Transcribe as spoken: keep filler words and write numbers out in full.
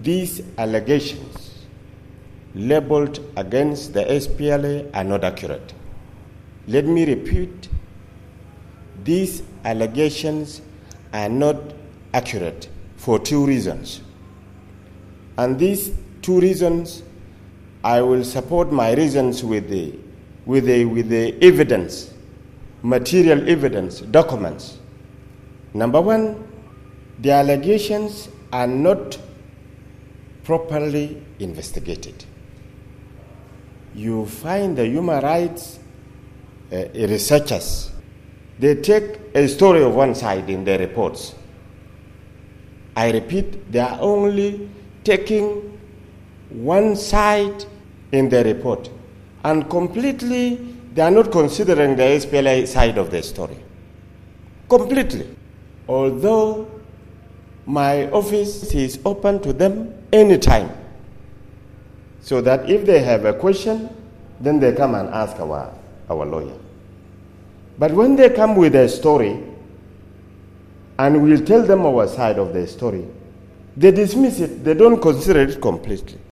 these allegations labeled against the S P L A are not accurate. Let me repeat, these allegations are not accurate for two reasons. And these two reasons, I will support my reasons with the, with the, with the evidence, material evidence, documents. Number one, the allegations are not properly investigated. You find the human rights uh, researchers, they take a story of one side in their reports. I repeat, they are only taking one side in their report, and completely they are not considering the S P L A side of the story. Completely. Although my office is open to them anytime, so that if they have a question, then they come and ask our, our lawyer. But when they come with a story, and we'll tell them our side of the story, they dismiss it, they don't consider it completely.